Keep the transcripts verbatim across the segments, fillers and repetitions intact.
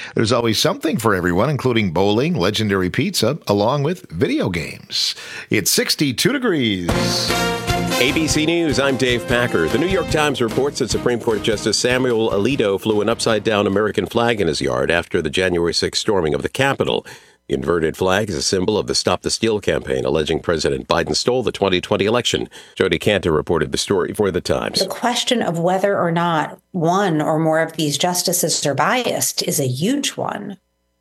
There's always something for everyone, including bowling, legendary pizza, along with video games. It's sixty-two degrees. A B C News, I'm Dave Packer. The New York Times reports that Supreme Court Justice Samuel Alito flew an upside-down American flag in his yard after the January sixth storming of the Capitol. The inverted flag is a symbol of the Stop the Steal campaign, alleging President Biden stole the twenty twenty election. Jody Cantor reported the story for the Times. The question of whether or not one or more of these justices are biased is a huge one.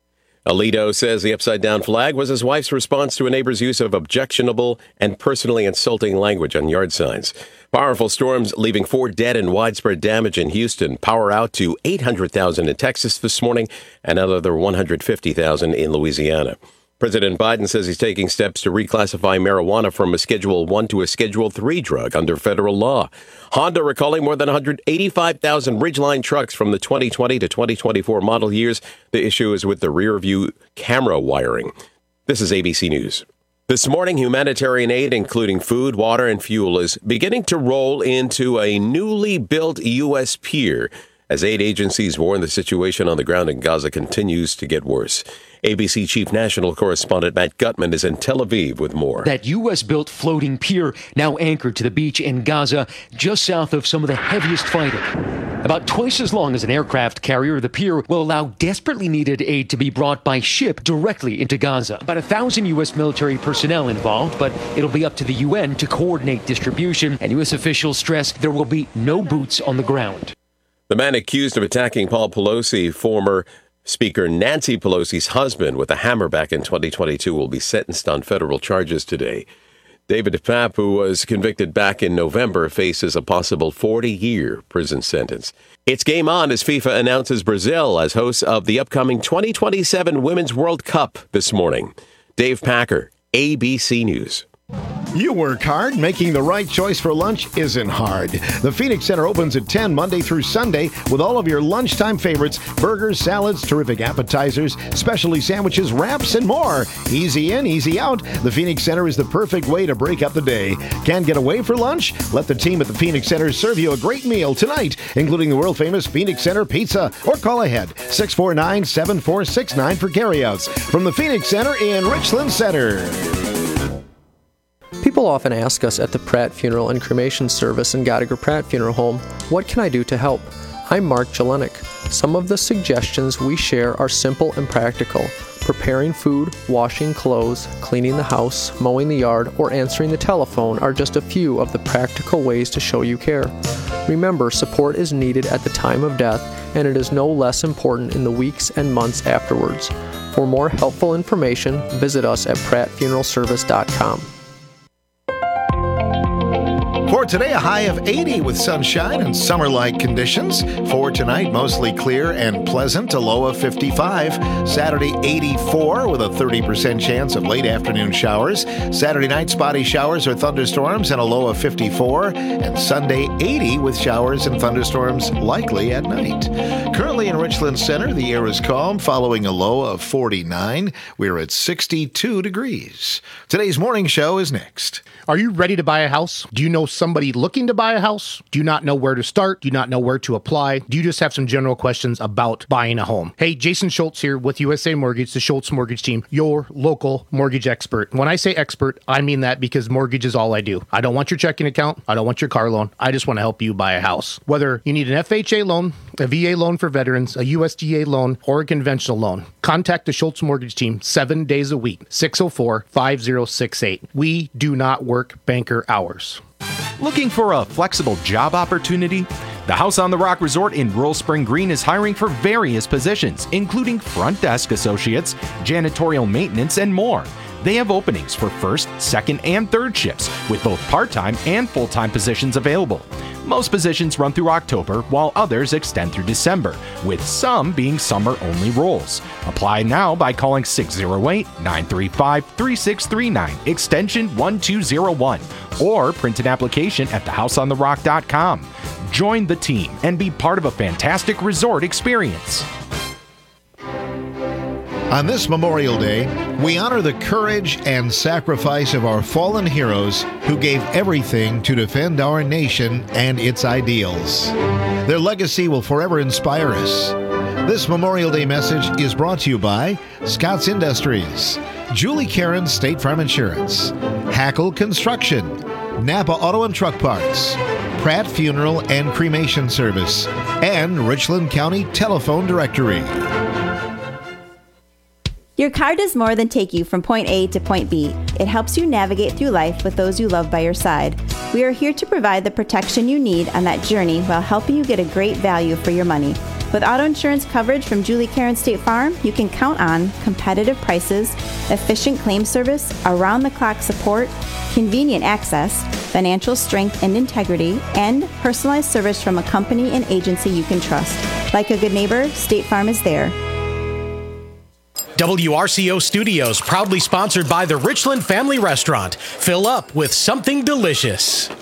Alito says the upside-down flag was his wife's response to a neighbor's use of objectionable and personally insulting language on yard signs. Powerful storms leaving four dead and widespread damage in Houston. Power out to eight hundred thousand in Texas this morning and another one hundred fifty thousand in Louisiana. President Biden says he's taking steps to reclassify marijuana from a Schedule one to a Schedule three drug under federal law. Honda recalling more than one hundred eighty-five thousand Ridgeline trucks from the twenty twenty to twenty twenty-four model years. The issue is with the rear view camera wiring. This is A B C News. This morning, humanitarian aid, including food, water, and fuel, is beginning to roll into a newly built U S pier as aid agencies warn the situation on the ground in Gaza continues to get worse. A B C Chief National Correspondent Matt Gutman is in Tel Aviv with more. That U S-built floating pier now anchored to the beach in Gaza, just south of some of the heaviest fighting. About twice as long as an aircraft carrier, the pier will allow desperately needed aid to be brought by ship directly into Gaza. About a thousand U S military personnel involved, but it'll be up to the U N to coordinate distribution, and U S officials stress there will be no boots on the ground. The man accused of attacking Paul Pelosi, former Speaker Nancy Pelosi's husband, with a hammer back in twenty twenty-two, will be sentenced on federal charges today. David Papp, who was convicted back in November, faces a possible forty-year prison sentence. It's game on as FIFA announces Brazil as hosts of the upcoming twenty twenty-seven Women's World Cup this morning. Dave Packer, A B C News. You work hard. Making the right choice for lunch isn't hard. The Phoenix Center opens at ten Monday through Sunday with all of your lunchtime favorites: burgers, salads, terrific appetizers, specialty sandwiches, wraps, and more. Easy in, easy out. The Phoenix Center is the perfect way to break up the day. Can't get away for lunch? Let the team at the Phoenix Center serve you a great meal tonight, including the world-famous Phoenix Center Pizza. Or call ahead, six four nine, seven four six nine for carryouts. From the Phoenix Center in Richland Center. People often ask us at the Pratt Funeral and Cremation Service in Gottiger Pratt Funeral Home, what can I do to help? I'm Mark Jelinek. Some of the suggestions we share are simple and practical. Preparing food, washing clothes, cleaning the house, mowing the yard, or answering the telephone are just a few of the practical ways to show you care. Remember, support is needed at the time of death, and it is no less important in the weeks and months afterwards. For more helpful information, visit us at pratt funeral service dot com. For today, a high of eighty with sunshine and summer-like conditions. For tonight, mostly clear and pleasant, a low of fifty-five. Saturday, eighty-four with a thirty percent chance of late afternoon showers. Saturday night, spotty showers or thunderstorms and a low of fifty-four. And Sunday, eighty with showers and thunderstorms likely at night. Currently in Richland Center, the air is calm following a low of forty-nine. We're at sixty-two degrees. Today's morning show is next. Are you ready to buy a house? Do you know somebody looking to buy a house? Do you not know where to start? Do you not know where to apply? Do you just have some general questions about buying a home? Hey, Jason Schultz here with U S A Mortgage, the Schultz Mortgage Team, your local mortgage expert. When I say expert, I mean that because mortgage is all I do. I don't want your checking account. I don't want your car loan. I just want to help you buy a house. Whether you need an F H A loan, a V A loan for veterans, a U S D A loan, or a conventional loan, contact the Schultz Mortgage Team seven days a week, six oh four, five oh six eight. We do not work banker hours. Looking for a flexible job opportunity? The House on the Rock Resort in Rural Spring Green is hiring for various positions, including front desk associates, janitorial maintenance, and more. They have openings for first, second, and third shifts, with both part-time and full-time positions available. Most positions run through October, while others extend through December, with some being summer-only roles. Apply now by calling six oh eight, nine three five, three six three nine, extension one two oh one, or print an application at the house on the rock dot com. Join the team and be part of a fantastic resort experience. On this Memorial Day, we honor the courage and sacrifice of our fallen heroes who gave everything to defend our nation and its ideals. Their legacy will forever inspire us. This Memorial Day message is brought to you by Scouts Industries, Julie Karen State Farm Insurance, Hackle Construction, Napa Auto and Truck Parts, Pratt Funeral and Cremation Service, and Richland County Telephone Directory. Your car does more than take you from point A to point B. It helps you navigate through life with those you love by your side. We are here to provide the protection you need on that journey while helping you get a great value for your money. With auto insurance coverage from Julie Karen State Farm, you can count on competitive prices, efficient claim service, around-the-clock support, convenient access, financial strength and integrity, and personalized service from a company and agency you can trust. Like a good neighbor, State Farm is there. W R C O Studios, proudly sponsored by the Richland Family Restaurant. Fill up with something delicious.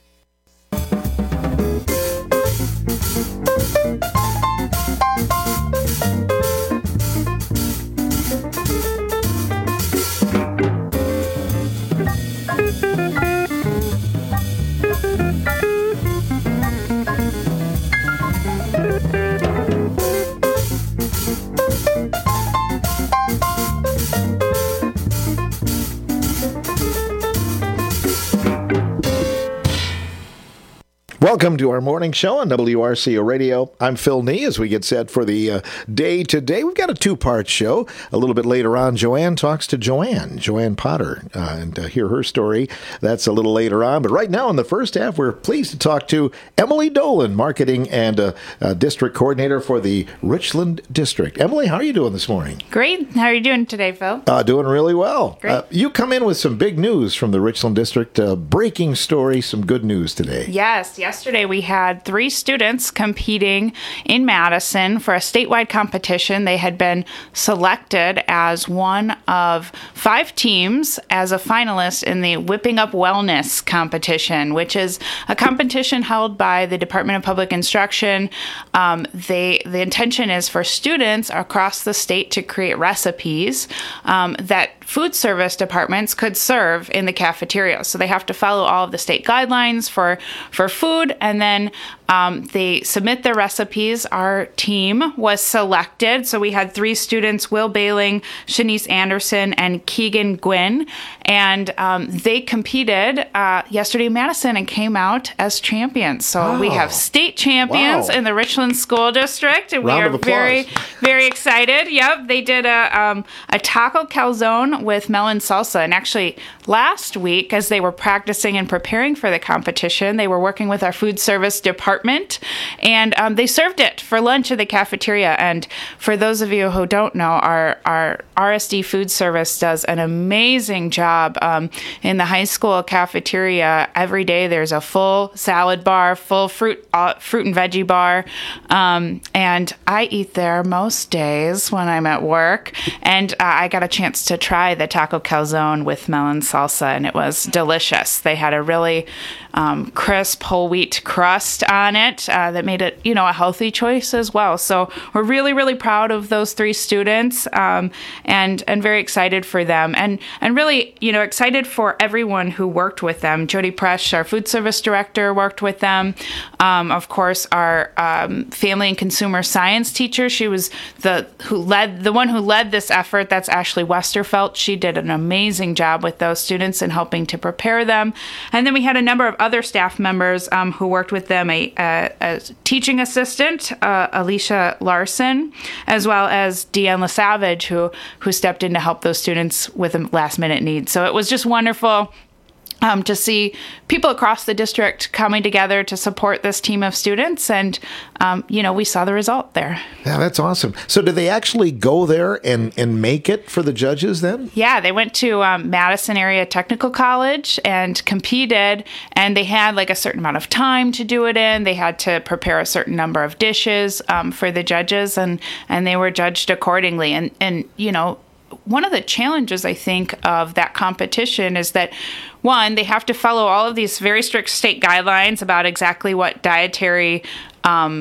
Welcome to our morning show on W R C O Radio. I'm Phil Nee as we get set for the uh, day today. We've got a two-part show. A little bit later on, Joanne talks to Joanne, Joanne Potter, uh, and uh, hear her story. That's a little later on. But right now in the first half, we're pleased to talk to Emily Dolan, Marketing and uh, uh, District Coordinator for the Richland District. Emily, how are you doing this morning? Great. How are you doing today, Phil? Uh, doing really well. Great. Uh, you come in with some big news from the Richland District. Uh, breaking story, some good news today. Yes. Yesterday we had three students competing in Madison for a statewide competition. They had been selected as one of five teams as a finalist in the Whipping Up Wellness competition, which is a competition held by the Department of Public Instruction. Um, they the intention is for students across the state to create recipes um, that food service departments could serve in the cafeteria. So they have to follow all of the state guidelines for, for food, and then um, they submit their recipes. Our team was selected. So we had three students, Will Bailing, Shanice Anderson, and Keegan Gwynn, and um, they competed uh, yesterday in Madison and came out as champions. So oh. we have state champions wow. in the Richland School District, and Round we of are applause. very, very excited. Yep, they did a, um, a taco calzone with melon salsa. And actually, last week, as they were practicing and preparing for the competition, they were working with our food service department, and um, they served it for lunch in the cafeteria. And for those of you who don't know, our, our R S D food service does an amazing job um, in the high school cafeteria. Every day there's a full salad bar, full fruit uh, fruit and veggie bar, um, and I eat there most days when I'm at work. And uh, I got a chance to try the taco calzone with melon salsa, and it was delicious. They had a really um, crisp whole wheat crust on it uh, that made it, you know, a healthy choice as well. So we're really, really proud of those three students, um, and and very excited for them, and and really, you know, excited for everyone who worked with them. Jody Presh, our food service director, worked with them. Um, of course, our um, family and consumer science teacher, she was the who led the one who led this effort. That's Ashley Westerfelt. She did an amazing job with those students and helping to prepare them. And then we had a number of other staff members um, who worked with them, a, a, a teaching assistant, uh, Alicia Larson, as well as Deanne LaSavage, who, who stepped in to help those students with a last-minute need. So it was just wonderful Um, to see people across the district coming together to support this team of students. And, um, you know, we saw the result there. Yeah, that's awesome. So did they actually go there and, and make it for the judges then? Yeah, they went to um, Madison Area Technical College and competed, and they had like a certain amount of time to do it in. They had to prepare a certain number of dishes um, for the judges, and, and they were judged accordingly. And, and, you know, one of the challenges, I think, of that competition is that, one, they have to follow all of these very strict state guidelines about exactly what dietary um,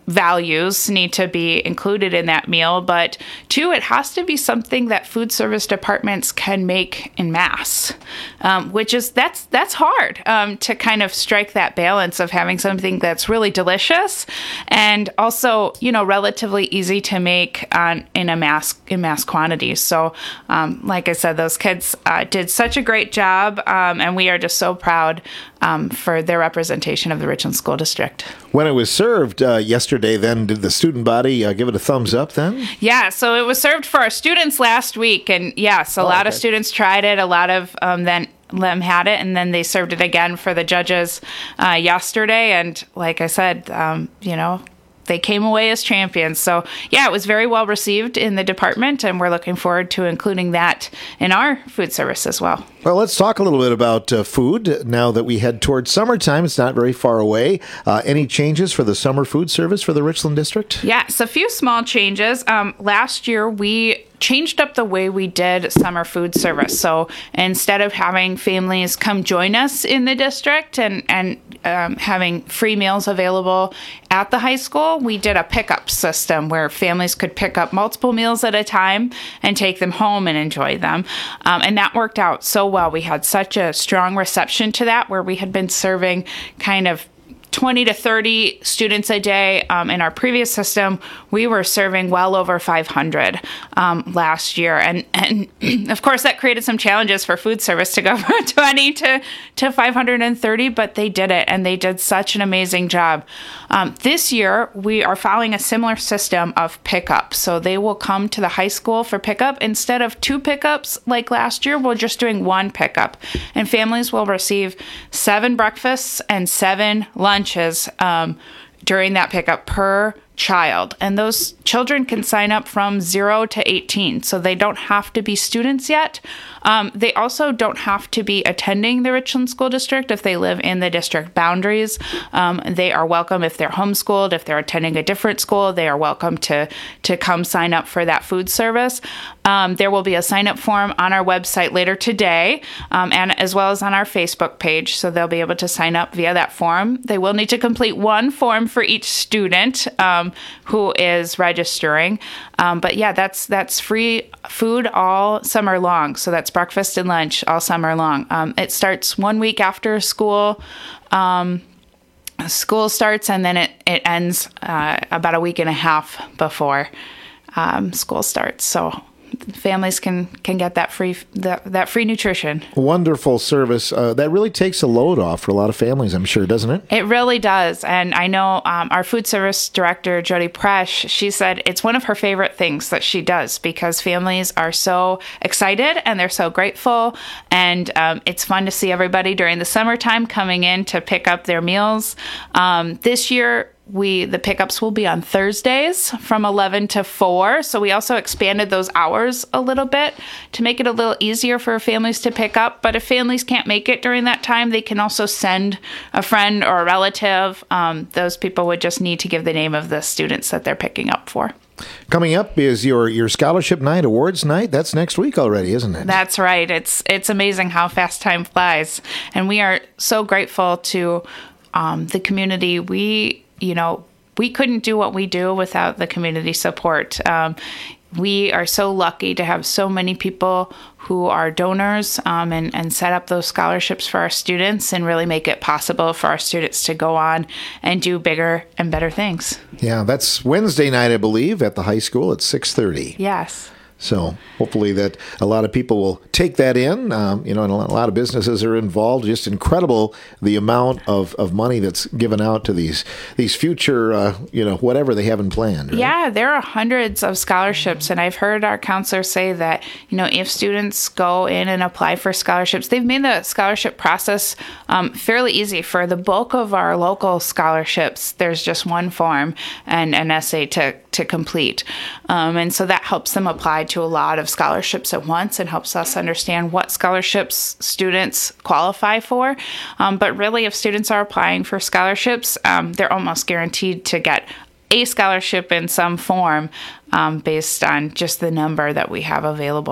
values need to be included in that meal, but two, it has to be something that food service departments can make in mass, um, which is that's that's hard um, to kind of strike that balance of having something that's really delicious and also, you know, relatively easy to make on in a mass in mass quantities. So, um, like I said, those kids uh, did such a great job, um, and we are just so proud um, for their representation of the Richland School District. When it was served uh, yesterday, then did the student body uh, give it a thumbs up then? Yeah, so it was served for our students last week, and yes, a oh, lot okay. of students tried it. A lot of um, then them had it, and then they served it again for the judges uh, yesterday. And like I said, um, you know, they came away as champions. So yeah, it was very well received in the department, and we're looking forward to including that in our food service as well. Well, let's talk a little bit about uh, food now that we head towards summertime. It's not very far away. Uh, any changes for the summer food service for the Richland District? Yes, a few small changes. Um, last year, we changed up the way we did summer food service. So instead of having families come join us in the district and, and um, having free meals available at the high school, we did a pickup system where families could pick up multiple meals at a time and take them home and enjoy them. Um, and that worked out so well. We had such a strong reception to that, where we had been serving kind of twenty to thirty students a day. Um, in our previous system, we were serving well over five hundred um, last year. And, and of course, that created some challenges for food service to go from twenty to, to five hundred thirty, but they did it, and they did such an amazing job. Um, this year, we are following a similar system of pickup. So they will come to the high school for pickup. Instead of two pickups like last year, we're just doing one pickup. And families will receive seven breakfasts and seven lunches um, during that pickup per child. And those children can sign up from zero to eighteen. So they don't have to be students yet. Um, they also don't have to be attending the Richland School District if they live in the district boundaries. Um, they are welcome if they're homeschooled. If they're attending a different school, they are welcome to, to come sign up for that food service. Um, there will be a sign-up form on our website later today, um, and as well as on our Facebook page. So they'll be able to sign up via that form. They will need to complete one form for each student um, who is registering. Um, but yeah, that's that's free food all summer long. So that's breakfast and lunch all summer long. Um, it starts one week after school. Um, school starts, and then it, it ends uh, about a week and a half before um, school starts. So families can can get that free that, that free nutrition. Wonderful service. Uh, that really takes a load off for a lot of families, I'm sure, doesn't it? It really does. And I know um, our food service director, Jody Presh, she said it's one of her favorite things that she does because families are so excited and they're so grateful. And um, it's fun to see everybody during the summertime coming in to pick up their meals. Um, this year, We the pickups will be on Thursdays from eleven to four. So we also expanded those hours a little bit to make it a little easier for families to pick up. But if families can't make it during that time, they can also send a friend or a relative. Um, those people would just need to give the name of the students that they're picking up for. Coming up is your, your scholarship night, awards night. That's next week already, isn't it? That's right. It's it's amazing how fast time flies. And we are so grateful to um, the community. We You know, we couldn't do what we do without the community support. Um, we are so lucky to have so many people who are donors um, and, and set up those scholarships for our students and really make it possible for our students to go on and do bigger and better things. Yeah, that's Wednesday night, I believe, at the high school at six thirty. Yes. So hopefully that a lot of people will take that in. Um, you know, and a lot of businesses are involved. Just incredible the amount of, of money that's given out to these these future, uh, you know, whatever they haven't planned. Right? Yeah, there are hundreds of scholarships. And I've heard our counselors say that, you know, if students go in and apply for scholarships, they've made the scholarship process um, fairly easy. For the bulk of our local scholarships, there's just one form and an essay to, to complete. Um, and so that helps them apply to a lot of scholarships at once and helps us understand what scholarships students qualify for. Um, but really, if students are applying for scholarships, um, they're almost guaranteed to get a scholarship in some form um, based on just the number that we have available.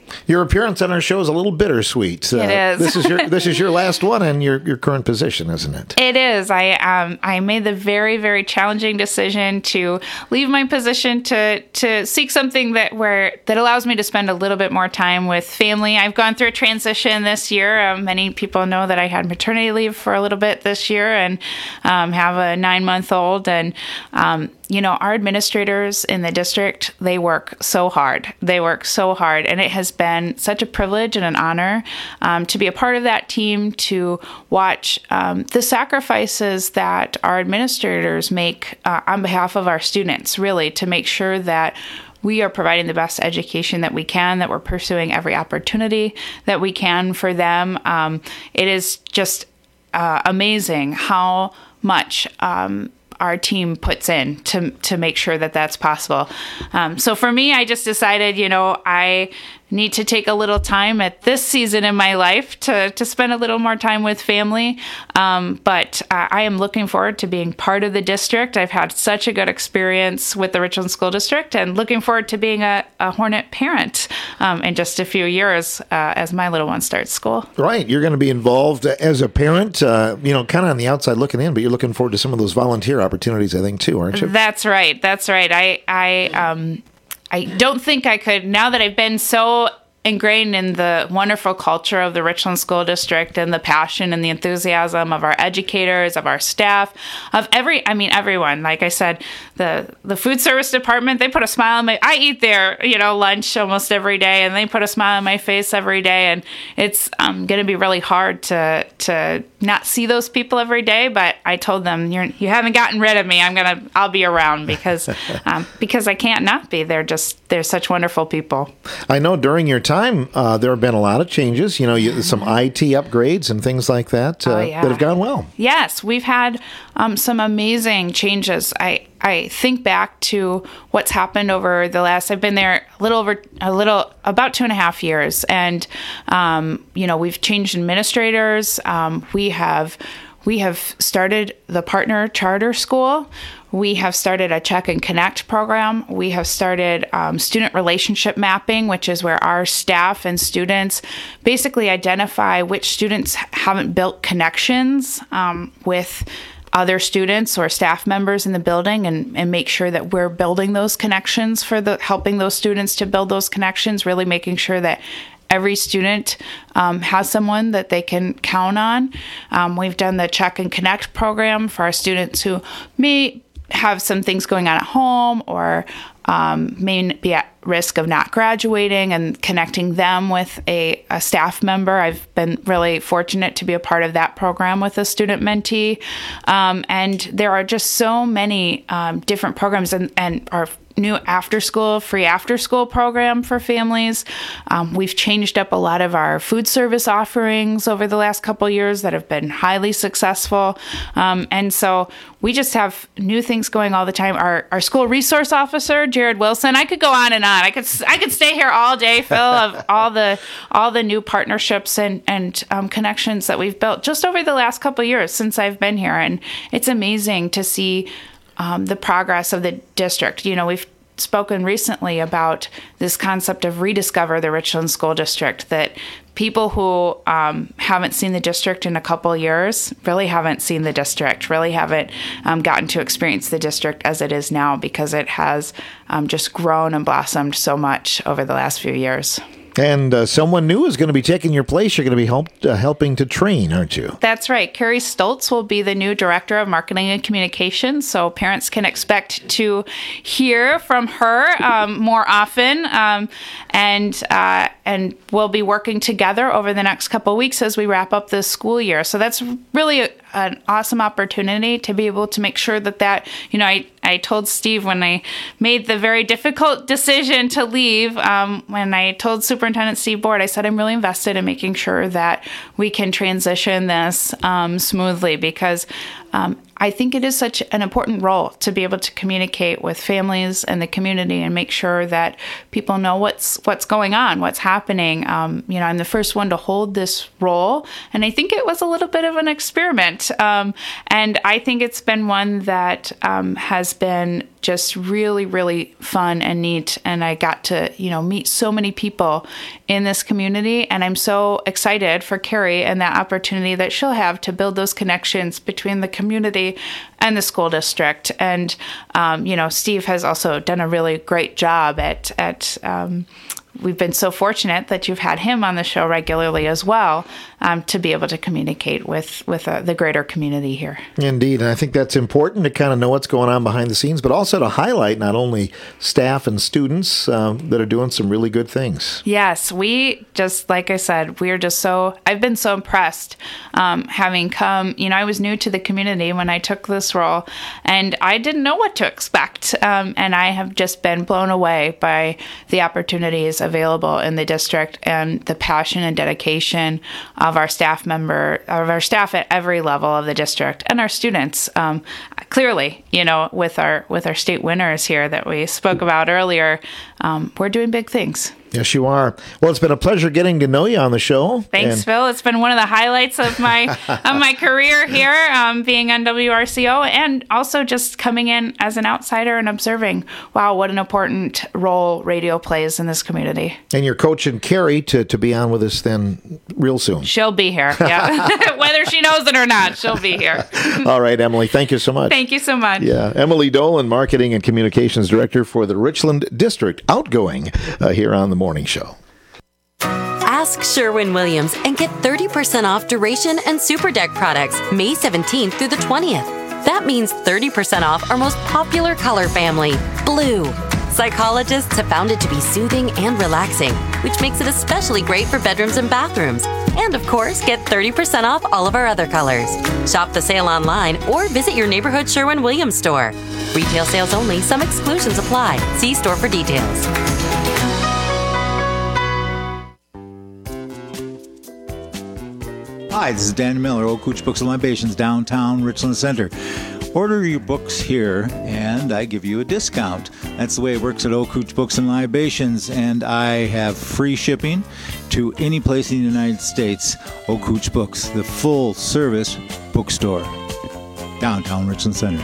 Your appearance on our show is a little bittersweet. Uh, it is. this is your this is your last one in your, your current position, isn't it? It is. I um I made the very very challenging decision to leave my position to to seek something that where that allows me to spend a little bit more time with family. I've gone through a transition this year. Um, many people know that I had maternity leave for a little bit this year and um, have a nine month old and. Um, You know, our administrators in the district, they work so hard. They work so hard. And it has been such a privilege and an honor um, to be a part of that team, to watch um, the sacrifices that our administrators make uh, on behalf of our students, really, to make sure that we are providing the best education that we can, that we're pursuing every opportunity that we can for them. Um, it is just uh, amazing how much um, our team puts in to to make sure that that's possible. Um, so for me, I just decided, you know, I need to take a little time at this season in my life to, to spend a little more time with family. Um, but uh, I am looking forward to being part of the district. I've had such a good experience with the Richland School District and looking forward to being a, a Hornet parent um, in just a few years uh, as my little one starts school. Right. You're going to be involved as a parent, uh, you know, kind of on the outside looking in, but you're looking forward to some of those volunteer opportunities, I think, too, aren't you? That's right. That's right. I, I, um, I don't think I could, now that I've been so ingrained in the wonderful culture of the Richland School District and the passion and the enthusiasm of our educators, of our staff, of every, I mean, everyone. Like I said, the the food service department, they put a smile on my, I eat their, you know, lunch almost every day, and they put a smile on my face every day. And it's um, going to be really hard to to not see those people every day. But I told them, You're, you haven't gotten rid of me. I'm going to, I'll be around because, um, because I can't not be. They're just, they're such wonderful people. I know during your time, Time, uh, there have been a lot of changes, you know, you, some I T upgrades and things like that uh, oh, yeah. that have gone well. Yes, we've had um, some amazing changes. I I think back to what's happened over the last, I've been there a little over, a little, about two and a half years. And, um, you know, we've changed administrators. Um, we have We have started the Partner Charter School. We have started a Check and Connect program. We have started um, student relationship mapping, which is where our staff and students basically identify which students haven't built connections um, with other students or staff members in the building, and, and make sure that we're building those connections for the helping those students to build those connections, really making sure that every student um, has someone that they can count on. Um, we've done the Check and Connect program for our students who may have some things going on at home or um, may be at risk of not graduating, and connecting them with a, a staff member. I've been really fortunate to be a part of that program with a student mentee. Um, and there are just so many um, different programs, and, and our new after school, free after school program for families. Um, we've changed up a lot of our food service offerings over the last couple of years that have been highly successful. Um, and so we just have new things going all the time. Our, our school resource officer, Jared Wilson, I could go on and on. I could I could stay here all day, Phil, of all the all the new partnerships and, and um, connections that we've built just over the last couple of years since I've been here. And it's amazing to see Um, the progress of the district. You know, we've spoken recently about this concept of rediscover the Richland School District, that people who um, haven't seen the district in a couple of years really haven't seen the district, really haven't um, gotten to experience the district as it is now, because it has um, just grown and blossomed so much over the last few years. And uh, someone new is going to be taking your place. You're going to be help, uh, helping to train, aren't you? That's right. Carrie Stoltz will be the new Director of Marketing and Communications, so parents can expect to hear from her um, more often. Um, and uh, and we'll be working together over the next couple of weeks as we wrap up this school year. So that's really a, an awesome opportunity to be able to make sure that that, you know, I, I told Steve when I made the very difficult decision to leave, um, when I told Superintendent Steve Board, I said, I'm really invested in making sure that we can transition this um, smoothly, because um, I think it is such an important role to be able to communicate with families and the community and make sure that people know what's what's going on, what's happening. Um, you know, I'm the first one to hold this role, and I think it was a little bit of an experiment. Um, and I think it's been one that um, has been just really, really fun and neat. And I got to, you know, meet so many people in this community. And I'm so excited for Carrie and that opportunity that she'll have to build those connections between the community and the school district. And, um, you know, Steve has also done a really great job at, at, um, we've been so fortunate that you've had him on the show regularly as well, um, to be able to communicate with, with uh, the greater community here. Indeed. And I think that's important to kind of know what's going on behind the scenes, but also to highlight not only staff and students um, that are doing some really good things. Yes, we just, like I said, we're just so, I've been so impressed um, having come, you know, I was new to the community when I took this role, and I didn't know what to expect. Um, and I have just been blown away by the opportunities available in the district and the passion and dedication of our staff member, of our staff at every level of the district, and our students. Um, clearly, you know, with our with our state winners here that we spoke about earlier, um, we're doing big things. Yes, you are. Well, it's been a pleasure getting to know you on the show. Thanks, and- Phil. It's been one of the highlights of my of my career here, um, being on W R C O, and also just coming in as an outsider and observing, wow, what an important role radio plays in this community. And you're coaching Carrie to, to be on with us then real soon. She'll be here, yeah. Whether she knows it or not, she'll be here. All right, Emily, thank you so much. Thank you so much. Yeah, Emily Dolan, Marketing and Communications Director for the Richland District, outgoing uh, here on the Morning Show. Ask Sherwin-Williams and get thirty percent off Duration and Super Deck products May seventeenth through the twentieth. That means thirty percent off our most popular color family, blue. Psychologists have found it to be soothing and relaxing, which makes it especially great for bedrooms and bathrooms. And of course, get thirty percent off all of our other colors. Shop the sale online or visit your neighborhood Sherwin-Williams store. Retail sales only. Some exclusions apply. See store for details. Hi, this is Dan Miller, Old Cooch Books and Libations, downtown Richland Center. Order your books here, and I give you a discount. That's the way it works at Old Cooch Books and Libations, and I have free shipping to any place in the United States. Old Cooch Books, the full-service bookstore, downtown Richland Center.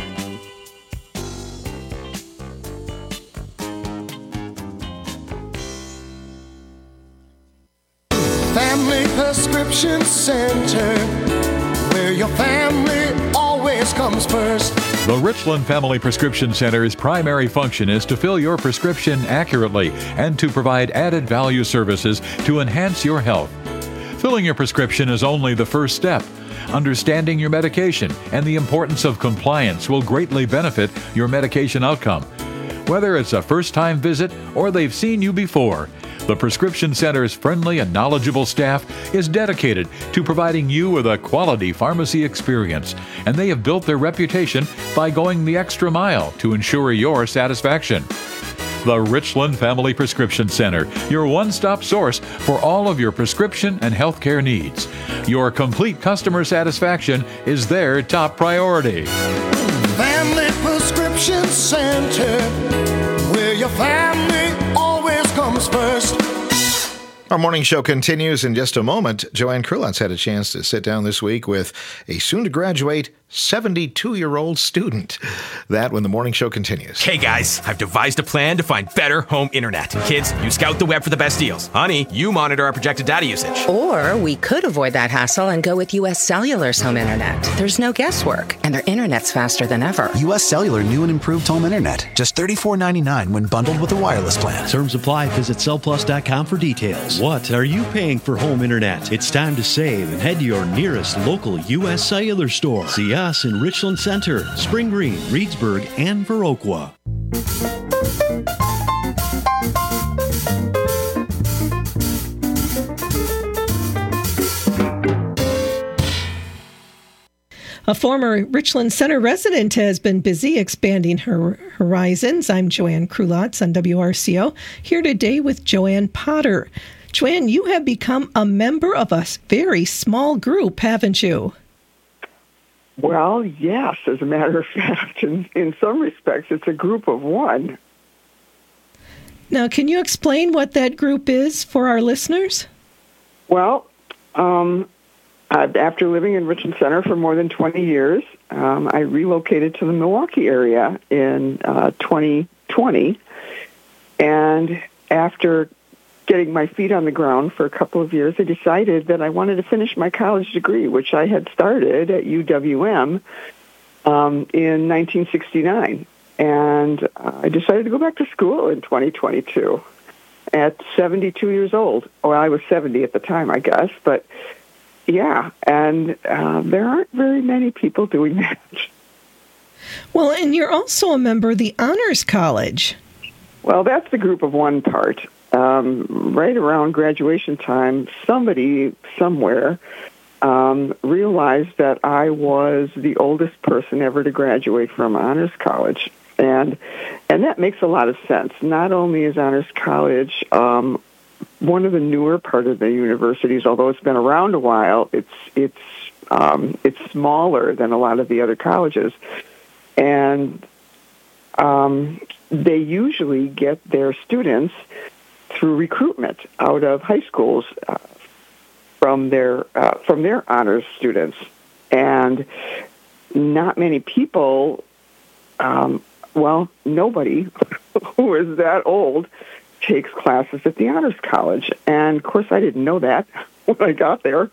Family Prescription Center, where your family always comes first. The Richland Family Prescription Center's primary function is to fill your prescription accurately and to provide added value services to enhance your health. Filling your prescription is only the first step. Understanding your medication and the importance of compliance will greatly benefit your medication outcome. Whether it's a first-time visit or they've seen you before, the Prescription Center's friendly and knowledgeable staff is dedicated to providing you with a quality pharmacy experience, and they have built their reputation by going the extra mile to ensure your satisfaction. The Richland Family Prescription Center, your one-stop source for all of your prescription and healthcare needs. Your complete customer satisfaction is their top priority. Family Prescription Center, where your family always comes first. Our morning show continues in just a moment. Joanne Krulotz had a chance to sit down this week with a soon-to-graduate seventy-two-year-old student. That when the morning show continues. Hey guys, I've devised a plan to find better home internet. Kids, you scout the web for the best deals. Honey, you monitor our projected data usage. Or we could avoid that hassle and go with U S Cellular's home internet. There's no guesswork, and their internet's faster than ever. U S Cellular new and improved home internet. Just thirty-four ninety-nine when bundled with a wireless plan. Terms apply. Visit cell plus dot com for details. What are you paying for home internet? It's time to save and head to your nearest local U S Cellular store. See us in Richland Center, Spring Green, Reedsburg, and Viroqua. A former Richland Center resident has been busy expanding her horizons. I'm Joanne Krulotz on W R C O, here today with Joanne Potter. Joanne, you have become a member of a very small group, haven't you? Well, yes, as a matter of fact. In, in some respects, it's a group of one. Now, can you explain what that group is for our listeners? Well, um, uh, after living in Richland Center for more than twenty years, um, I relocated to the Milwaukee area in uh, twenty twenty. And after getting my feet on the ground for a couple of years, I decided that I wanted to finish my college degree, which I had started at U W M um, in nineteen sixty-nine. And uh, I decided to go back to school in twenty twenty-two at seventy-two years old. Well, I was seventy at the time, I guess. But, yeah, and uh, there aren't very many people doing that. Well, and you're also a member of the Honors College. Well, that's the group of one part. Um, right around graduation time, somebody somewhere um, realized that I was the oldest person ever to graduate from Honors College. And and that makes a lot of sense. Not only is Honors College um, one of the newer part of the universities, although it's been around a while, it's it's um, it's smaller than a lot of the other colleges. And um, they usually get their students through recruitment out of high schools uh, from their uh, from their honors students, and not many people. Um, well, nobody who is that old takes classes at the Honors College, and of course, I didn't know that when I got there,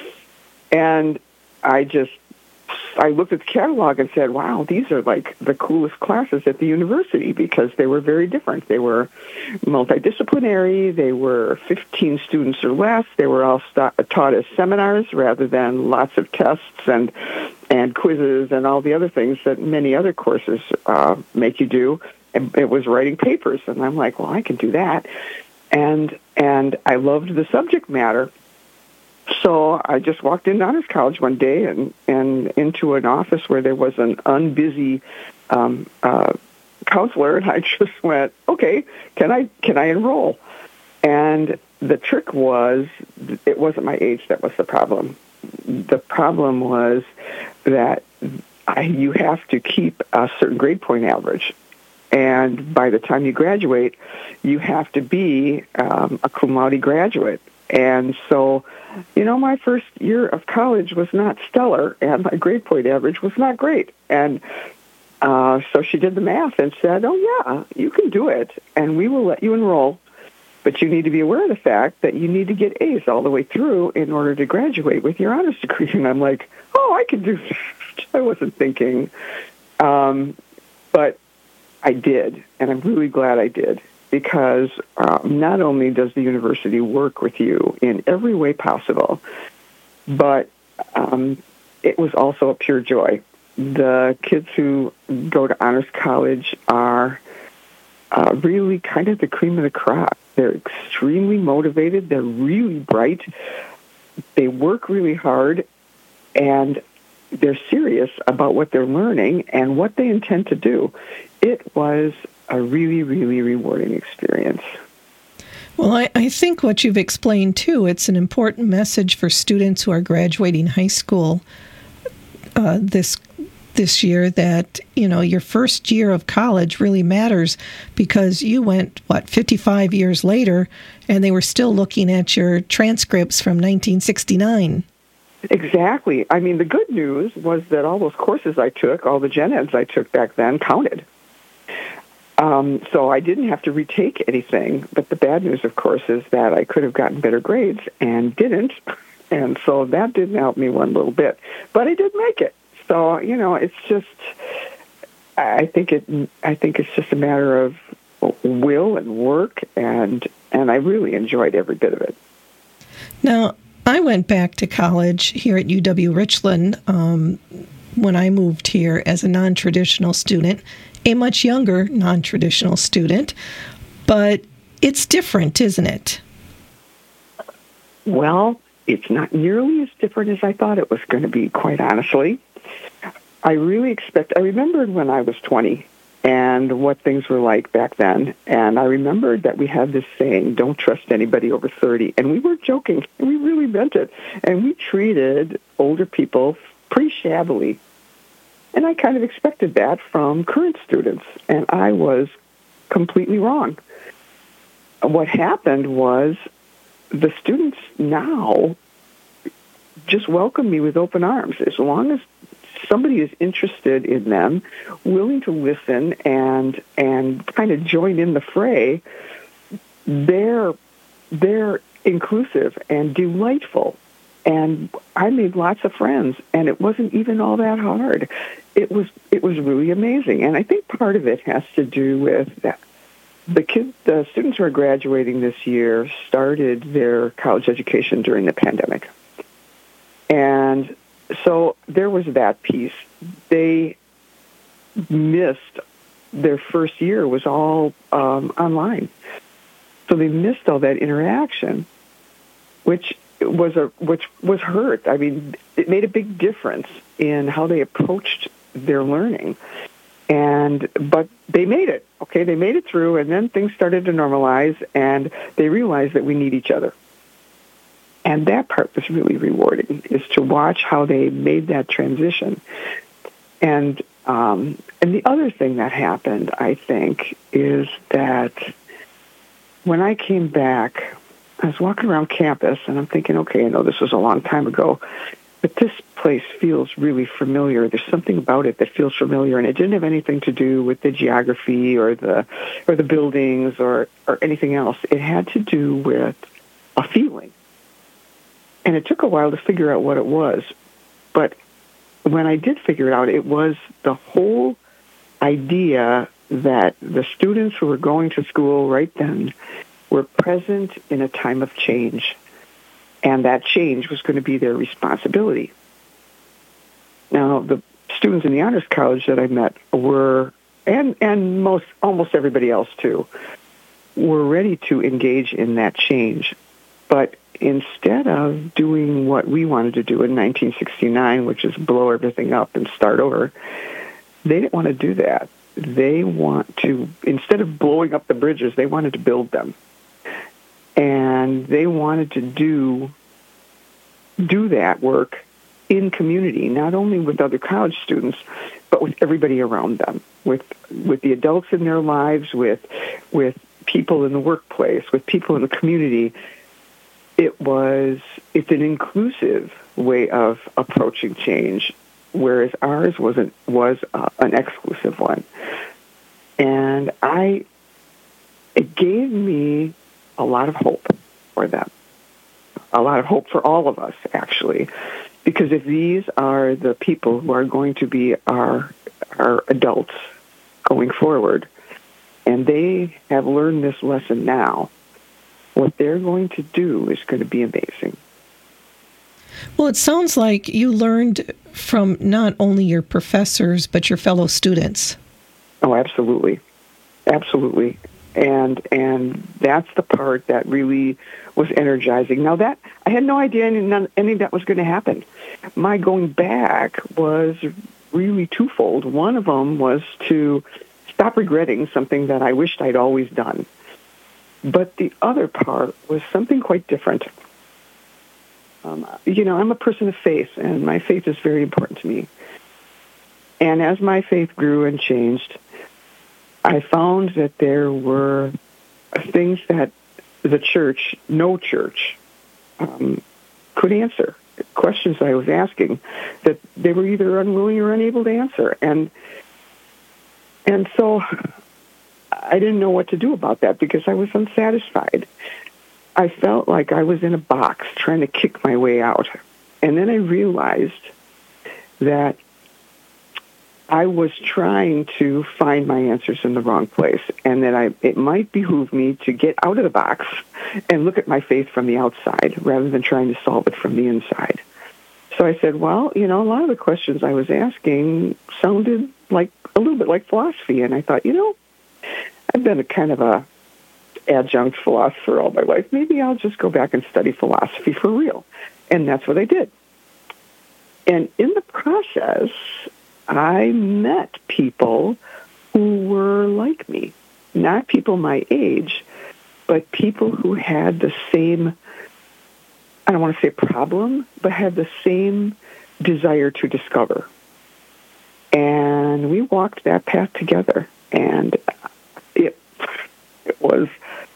and I just. I looked at the catalog and said, wow, these are like the coolest classes at the university because they were very different. They were multidisciplinary. They were fifteen students or less. They were all st- taught as seminars rather than lots of tests and and quizzes and all the other things that many other courses uh, make you do. And it was writing papers. And I'm like, well, I can do that. And and I loved the subject matter. So I just walked into Honors College one day and, and into an office where there was an unbusy um, uh, counselor, and I just went, okay, can I can I enroll? And the trick was, it wasn't my age that was the problem. The problem was that I, you have to keep a certain grade point average. And by the time you graduate, you have to be um, a cum laude graduate. And so, you know, my first year of college was not stellar, and my grade point average was not great. And uh, so she did the math and said, oh, yeah, you can do it, and we will let you enroll. But you need to be aware of the fact that you need to get A's all the way through in order to graduate with your honors degree. And I'm like, oh, I can do that. I wasn't thinking. Um, but I did, and I'm really glad I did. Because um, not only does the university work with you in every way possible, but um, it was also a pure joy. The kids who go to Honors College are uh, really kind of the cream of the crop. They're extremely motivated. They're really bright. They work really hard, and they're serious about what they're learning and what they intend to do. It was a really, really rewarding experience. Well, I, I think what you've explained, too, it's an important message for students who are graduating high school uh, this this year that, you know, your first year of college really matters because you went, what, fifty-five years later, and they were still looking at your transcripts from nineteen sixty-nine. Exactly. I mean, the good news was that all those courses I took, all the gen eds I took back then counted. Um, so I didn't have to retake anything. But the bad news, of course, is that I could have gotten better grades and didn't. And so that didn't help me one little bit. But I did make it. So, you know, it's just, I think it, I think it's just a matter of will and work. And, and I really enjoyed every bit of it. Now, I went back to college here at U W-Richland um, when I moved here as a non-traditional student, a much younger non-traditional student, but it's different, isn't it? Well, it's not nearly as different as I thought it was going to be, quite honestly. I really expect, I remembered when I was twenty and what things were like back then, and I remembered that we had this saying, don't trust anybody over thirty, and we weren't joking, we really meant it, and we treated older people pretty shabbily. And I kind of expected that from current students, and I was completely wrong. What happened was the students now just welcome me with open arms. As long as somebody is interested in them, willing to listen and and kind of join in the fray, they're they're inclusive and delightful. And I made lots of friends, and it wasn't even all that hard. It was it was really amazing, and I think part of it has to do with that. The kids, the students who are graduating this year started their college education during the pandemic. And so there was that piece. They missed their first year was all um, online. So they missed all that interaction, which was a which was hurt. I mean, it made a big difference in how they approached their learning. And but they made it. Okay, they made it through, and then things started to normalize, and they realized that we need each other. And that part was really rewarding, is to watch how they made that transition. And um, and the other thing that happened, I think, is that when I came back, I was walking around campus, and I'm thinking, okay, I know this was a long time ago, but this place feels really familiar. There's something about it that feels familiar, and it didn't have anything to do with the geography or the or the buildings or, or anything else. It had to do with a feeling. And it took a while to figure out what it was. But when I did figure it out, it was the whole idea that the students who were going to school right then were present in a time of change. And that change was going to be their responsibility. Now, the students in the Honors College that I met were, and, and most almost everybody else too, were ready to engage in that change. But instead of doing what we wanted to do in nineteen sixty-nine, which is blow everything up and start over, they didn't want to do that. They want to, instead of blowing up the bridges, they wanted to build them. And they wanted to do do that work in community, not only with other college students, but with everybody around them, with with the adults in their lives, with with people in the workplace, with people in the community. It was it's an inclusive way of approaching change, whereas ours wasn't was uh, an exclusive one. And I it gave me a lot of hope for them, a lot of hope for all of us, actually, because if these are the people who are going to be our our adults going forward, and they have learned this lesson now, what they're going to do is going to be amazing. Well, it sounds like you learned from not only your professors, but your fellow students. Oh, absolutely. Absolutely. And and that's the part that really was energizing. Now, that I had no idea any, none, any of that was going to happen. My going back was really twofold. One of them was to stop regretting something that I wished I'd always done. But the other part was something quite different. Um, you know, I'm a person of faith, and my faith is very important to me. And as my faith grew and changed, I found that there were things that the church, no church, um, could answer, questions I was asking that they were either unwilling or unable to answer. And and so I didn't know what to do about that because I was unsatisfied. I felt like I was in a box trying to kick my way out. And then I realized that I was trying to find my answers in the wrong place, and that I it might behoove me to get out of the box and look at my faith from the outside rather than trying to solve it from the inside. So I said, well, you know, a lot of the questions I was asking sounded like a little bit like philosophy, and I thought, you know, I've been a kind of a adjunct philosopher all my life. Maybe I'll just go back and study philosophy for real. And that's what I did. And in the process, I met people who were like me, not people my age, but people who had the same, I don't want to say problem, but had the same desire to discover. And we walked that path together, and it, it was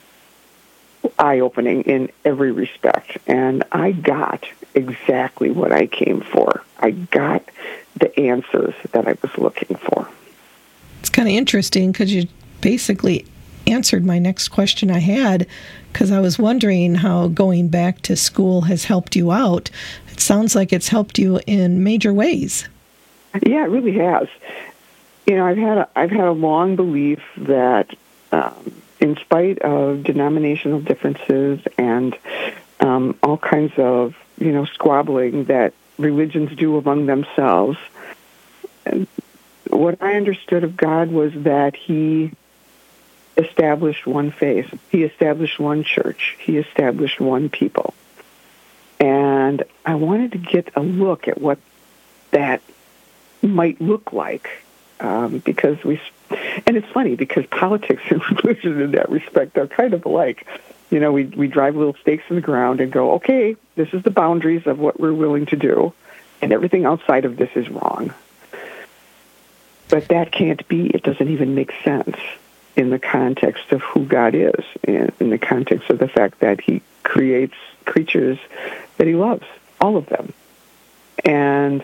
eye-opening in every respect. And I got exactly what I came for. I got the answers that I was looking for. It's kind of interesting because you basically answered my next question I had, because I was wondering how going back to school has helped you out. It sounds like it's helped you in major ways. Yeah, it really has. You know, I've had a, I've had a long belief that um, in spite of denominational differences and um, all kinds of, you know, squabbling that religions do among themselves, and what I understood of God was that He established one faith. He established one church. He established one people. And I wanted to get a look at what that might look like, um, because we, and it's funny because politics and religion in that respect are kind of alike. You know, we we drive little stakes in the ground and go, okay, this is the boundaries of what we're willing to do, and everything outside of this is wrong. But that can't be. It doesn't even make sense in the context of who God is, and in the context of the fact that He creates creatures that He loves, all of them. And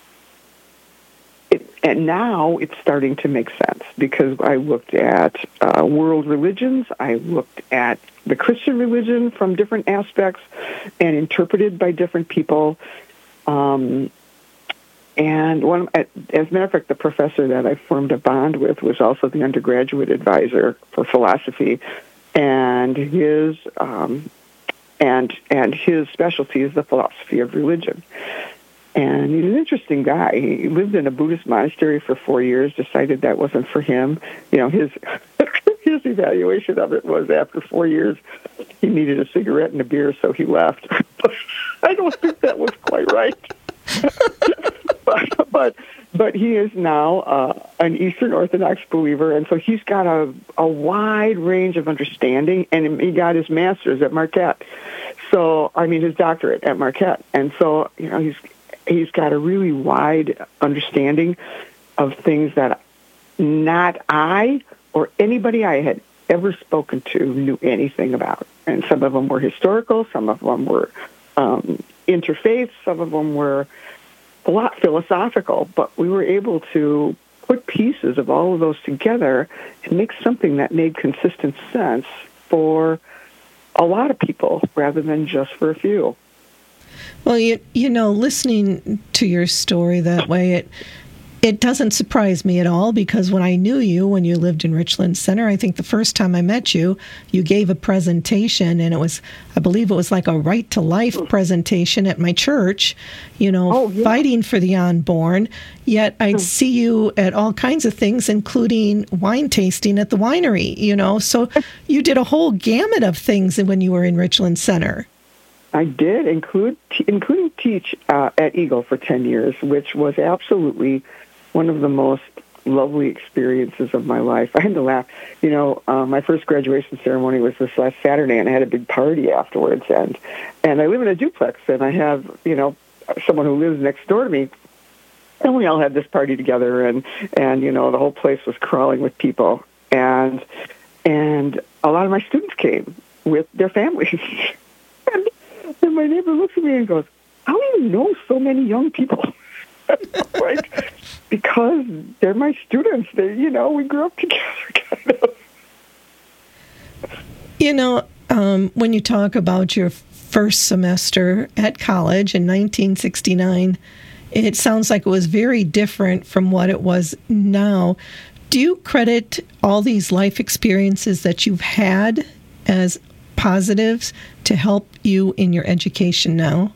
it, and now it's starting to make sense, because I looked at uh, world religions, I looked at the Christian religion from different aspects and interpreted by different people. Um, and one, as a matter of fact, the professor that I formed a bond with was also the undergraduate advisor for philosophy, and his um, and and his specialty is the philosophy of religion. And he's an interesting guy. He lived in a Buddhist monastery for four years, decided that wasn't for him. You know, his his evaluation of it was after four years, he needed a cigarette and a beer, so he left. I don't think that was quite right. but, but but he is now uh, an Eastern Orthodox believer, and so he's got a, a wide range of understanding, and he got his master's at Marquette. So, I mean, his doctorate at Marquette. And so, you know, he's he's got a really wide understanding of things that not I or anybody I had ever spoken to knew anything about. And some of them were historical, some of them were um, interfaith, some of them were a lot philosophical, but we were able to put pieces of all of those together and make something that made consistent sense for a lot of people rather than just for a few. Well, you you know, listening to your story that way, it it doesn't surprise me at all, because when I knew you, when you lived in Richland Center, I think the first time I met you, you gave a presentation, and it was, I believe it was like a Right to Life presentation at my church, you know, oh, yeah. fighting for the unborn, yet I'd hmm. see you at all kinds of things, including wine tasting at the winery, you know, so you did a whole gamut of things when you were in Richland Center. I did, include including teach uh, at Eagle for ten years, which was absolutely one of the most lovely experiences of my life. I had to laugh. You know, uh, my first graduation ceremony was this last Saturday, and I had a big party afterwards. And, and I live in a duplex, and I have, you know, someone who lives next door to me, and we all had this party together, and, and you know, the whole place was crawling with people. And, and a lot of my students came with their families. and, and my neighbor looks at me and goes, how do you know so many young people? Like, because they're my students. They, you know, we grew up together, kind of. You know, um, when you talk about your first semester at college in nineteen sixty-nine, it sounds like it was very different from what it was now. Do you credit all these life experiences that you've had as positives to help you in your education now?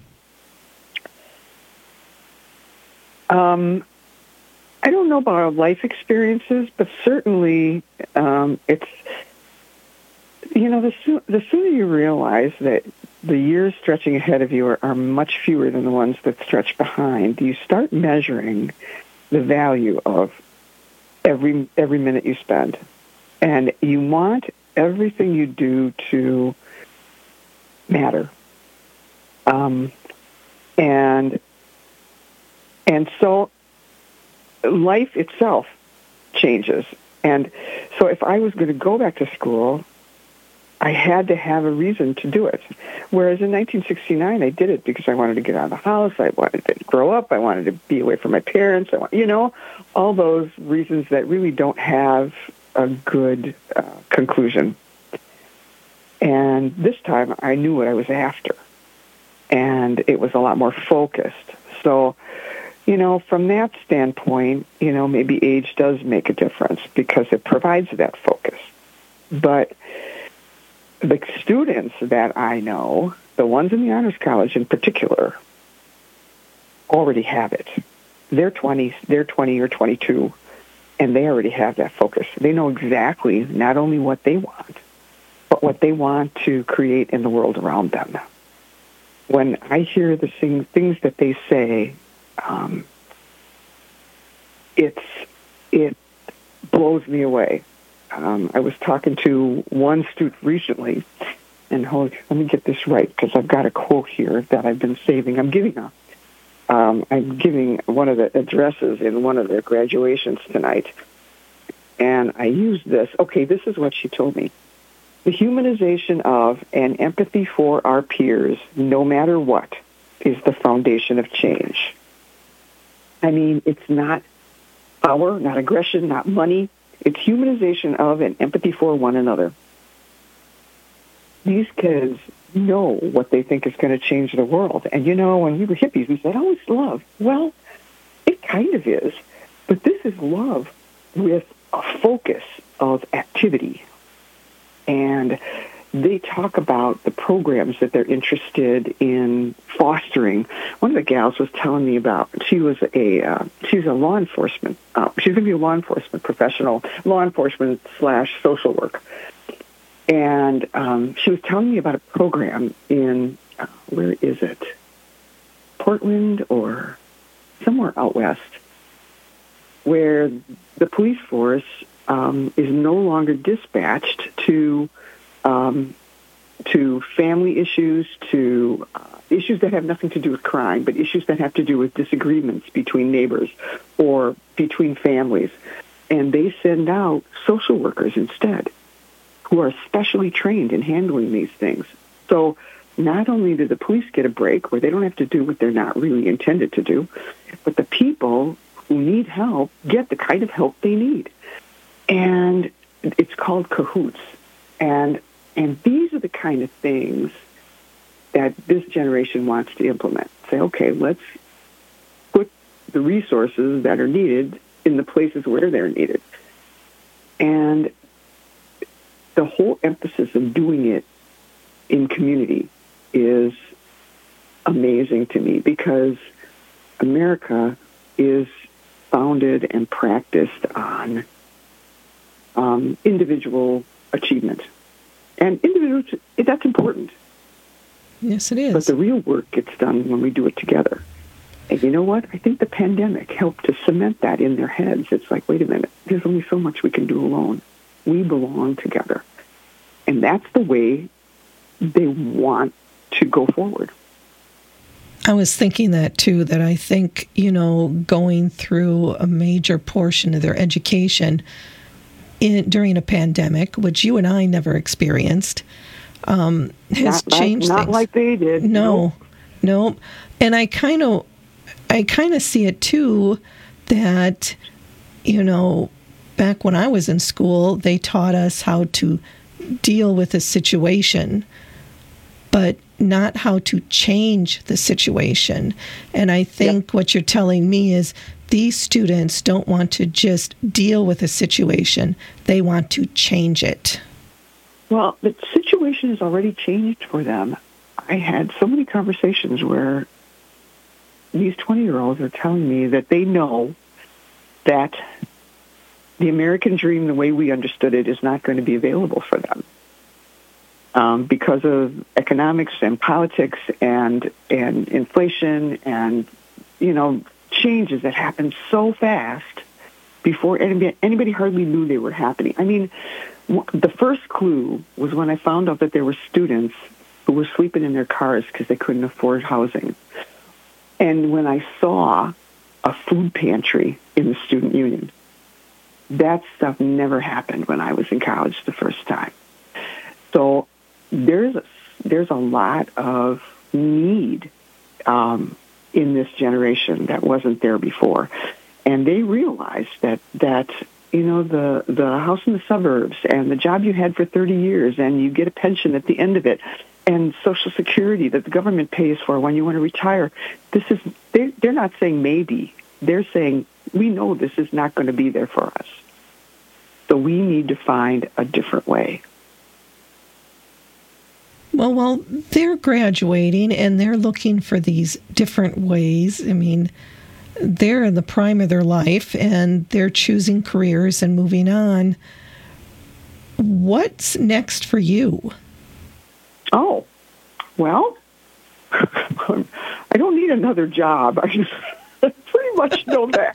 Um, I don't know about our life experiences, but certainly um, it's, you know, the, soo- the sooner you realize that the years stretching ahead of you are, are much fewer than the ones that stretch behind, you start measuring the value of every every minute you spend. And you want everything you do to matter. Um, and and so life itself changes. And so if I was going to go back to school, I had to have a reason to do it. Whereas in nineteen sixty-nine, I did it because I wanted to get out of the house. I wanted to grow up. I wanted to be away from my parents. I want, you know, all those reasons that really don't have a good uh, conclusion. And this time, I knew what I was after. And it was a lot more focused. So, you know, from that standpoint, you know, maybe age does make a difference because it provides that focus. But the students that I know, the ones in the Honors College in particular, already have it. They're twenty, they're twenty or twenty-two, and they already have that focus. They know exactly not only what they want, but what they want to create in the world around them. When I hear the thing, things that they say, um, it's it blows me away. Um, I was talking to one student recently, and hold, let me get this right because I've got a quote here that I've been saving. I'm giving a, um, I'm giving one of the addresses in one of their graduations tonight, and I used this. Okay, this is what she told me. The humanization of and empathy for our peers, no matter what, is the foundation of change. I mean, it's not power, not aggression, not money. It's humanization of and empathy for one another. These kids know what they think is going to change the world. And, you know, when we were hippies, we said, oh, it's love. Well, it kind of is. But this is love with a focus of activity. And they talk about the programs that they're interested in fostering. One of the gals was telling me about, she was a uh, she's a law enforcement, uh, she's going to be a law enforcement professional, law enforcement slash social work. And um, she was telling me about a program in, uh, where is it? Portland or somewhere out west, where the police force um, is no longer dispatched to Um, to family issues, to uh, issues that have nothing to do with crime, but issues that have to do with disagreements between neighbors or between families. And they send out social workers instead, who are specially trained in handling these things. So not only do the police get a break where they don't have to do what they're not really intended to do, but the people who need help get the kind of help they need. And it's called Cahoots. And And these are the kind of things that this generation wants to implement. Say, okay, let's put the resources that are needed in the places where they're needed. And the whole emphasis of doing it in community is amazing to me because America is founded and practiced on um, individual achievement. And individuals, that's important. Yes, it is. But the real work gets done when we do it together. And you know what? I think the pandemic helped to cement that in their heads. It's like, wait a minute, there's only so much we can do alone. We belong together. And that's the way they want to go forward. I was thinking that, too, that I think, you know, going through a major portion of their education In, during a pandemic, which you and I never experienced, um, has not, changed not, things. Not like they did. No, no. no. And I kind of, I kind of see it too, that, you know, back when I was in school, they taught us how to deal with a situation, but not how to change the situation. And I think yep. what you're telling me is these students don't want to just deal with a situation. They want to change it. Well, the situation has already changed for them. I had so many conversations where these twenty-year-olds are telling me that they know that the American dream, the way we understood it, is not going to be available for them um, because of economics and politics and and inflation and, you know, changes that happened so fast before anybody, anybody hardly knew they were happening. I mean, the first clue was when I found out that there were students who were sleeping in their cars because they couldn't afford housing. And when I saw a food pantry in the student union, that stuff never happened when I was in college the first time. So there's a, there's a lot of need um, in this generation that wasn't there before, and they realized that that you know the the house in the suburbs and the job you had for thirty years, and you get a pension at the end of it, and Social Security that the government pays for when you want to retire. This is they, they're not saying maybe. They're saying we know this is not going to be there for us. So we need to find a different way. Well, well, they're graduating and they're looking for these different ways. I mean, they're in the prime of their life and they're choosing careers and moving on. What's next for you? Oh, well, I don't need another job. I just pretty much know that.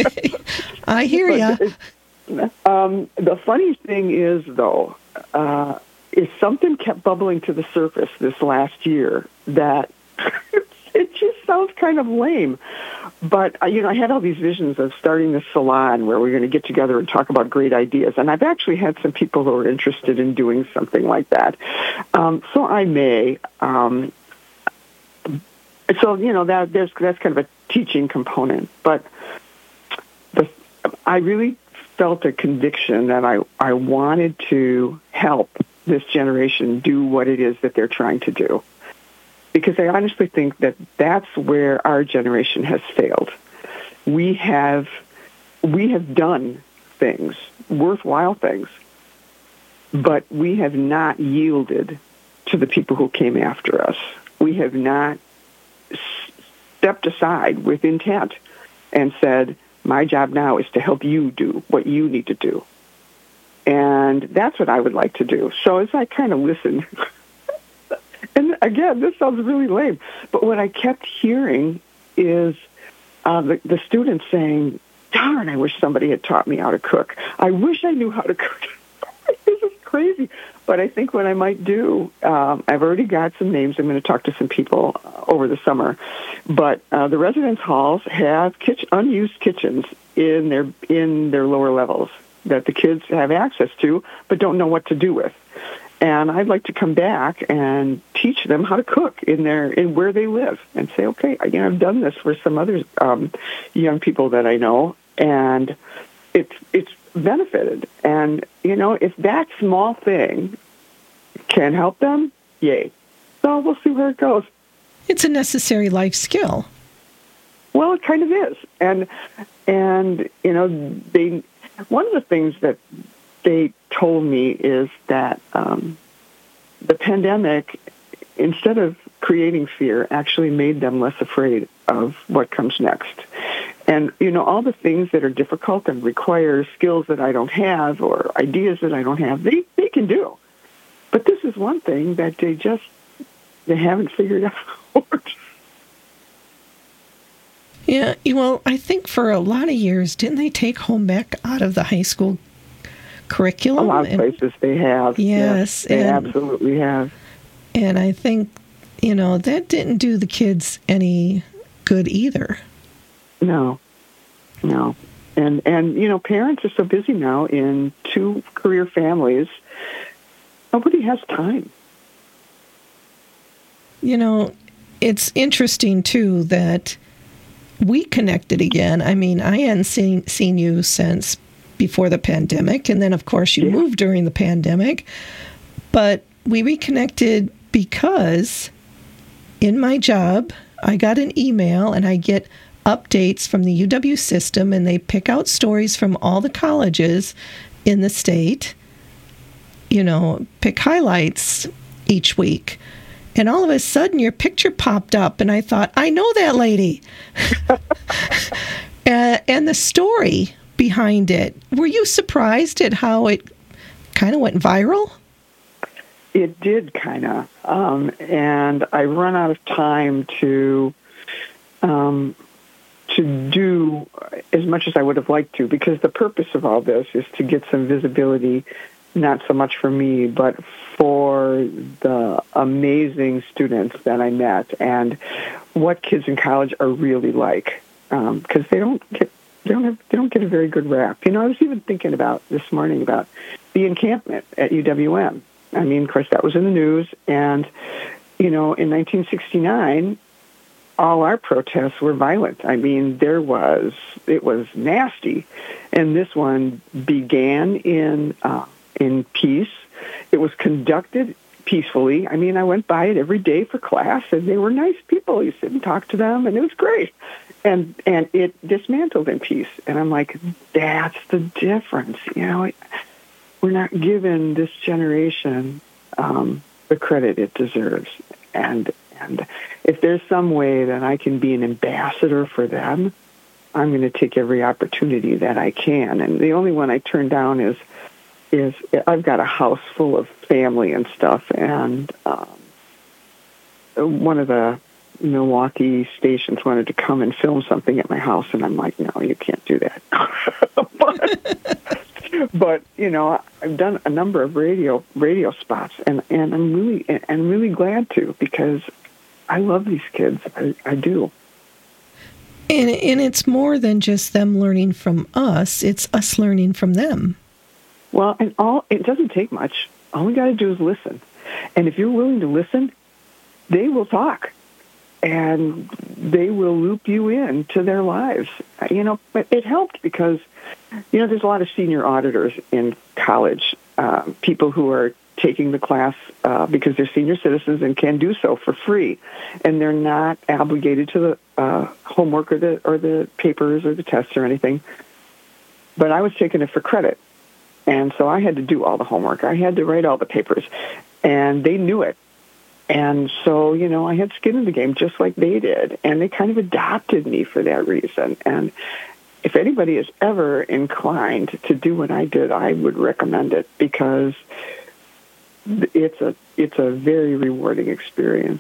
I hear you. Um, the funny thing is, though, uh, is something kept bubbling to the surface this last year that it just sounds kind of lame. But, uh, you know, I had all these visions of starting this salon where we're going to get together and talk about great ideas. And I've actually had some people who are interested in doing something like that. Um, so I may. Um, so, you know, that there's that's kind of a teaching component. But the, I really felt a conviction that I, I wanted to help this generation do what it is that they're trying to do. Because I honestly think that that's where our generation has failed. We have we have done things, worthwhile things, but we have not yielded to the people who came after us. We have not stepped aside with intent and said, my job now is to help you do what you need to do. And that's what I would like to do. So as I kind of listened, and again, this sounds really lame, but what I kept hearing is uh, the, the students saying, darn, I wish somebody had taught me how to cook. I wish I knew how to cook. This is crazy. But I think what I might do, um, I've already got some names. I'm going to talk to some people uh, over the summer. But uh, the residence halls have kitchen, unused kitchens in their in their lower levels that the kids have access to but don't know what to do with. And I'd like to come back and teach them how to cook in their in where they live and say, okay, you know, I've done this for some other um, young people that I know, and it's it's benefited. And, you know, if that small thing can help them, yay. So we'll see where it goes. It's a necessary life skill. Well, it kind of is. And, and you know, they one of the things that they told me is that um, the pandemic, instead of creating fear, actually made them less afraid of what comes next. And, you know, all the things that are difficult and require skills that I don't have or ideas that I don't have, they, they can do. But this is one thing that they just, they haven't figured out. Yeah, well, I think for a lot of years, didn't they take home ec out of the high school curriculum? A lot of and, places they have. Yes. yes they and, absolutely have. And I think, you know, that didn't do the kids any good either. No, no. And, and you know, parents are so busy now in two career families, nobody has time. You know, it's interesting, too, that we connected again. I mean, I hadn't seen, seen you since before the pandemic, and then, of course, you yeah. moved during the pandemic. But we reconnected because in my job, I got an email, and I get updates from the U W system, and they pick out stories from all the colleges in the state, you know, pick highlights each week. And all of a sudden, your picture popped up, and I thought, I know that lady. uh, and the story behind it, were you surprised at how it kind of went viral? It did, kind of. Um, and I run out of time to um, to do as much as I would have liked to, because the purpose of all this is to get some visibility, not so much for me, but for the amazing students that I met and what kids in college are really like, because um, they don't get they don't have they don't get a very good rap. You know, I was even thinking about this morning about the encampment at U W M, I mean, of course, that was in the news. And, you know, in nineteen sixty-nine, all our protests were violent. I mean, there was, it was nasty. And this one began in uh, in peace. It was conducted peacefully. I mean, I went by it every day for class, and they were nice people. You sit and talk to them, and it was great. And and it dismantled in peace. And I'm like, that's the difference. You know, we're not giving this generation um, the credit it deserves. And and if there's some way that I can be an ambassador for them, I'm going to take every opportunity that I can. And the only one I turn down is is I've got a house full of family and stuff, and um, one of the Milwaukee stations wanted to come and film something at my house, and I'm like, no, you can't do that. but, but you know, I've done a number of radio radio spots, and, and I'm really and I'm really glad to, because I love these kids. I, I do. And and it's more than just them learning from us; it's us learning from them. Well, and all it doesn't take much. All we got to do is listen, and if you're willing to listen, they will talk. And they will loop you into their lives. You know, but it helped because, you know, there's a lot of senior auditors in college, uh, people who are taking the class uh, because they're senior citizens and can do so for free, and they're not obligated to the uh, homework or the or the papers or the tests or anything. But I was taking it for credit, and so I had to do all the homework. I had to write all the papers, and they knew it. And so, you know, I had skin in the game just like they did, and they kind of adopted me for that reason. And if anybody is ever inclined to do what I did, I would recommend it, because it's a it's a very rewarding experience.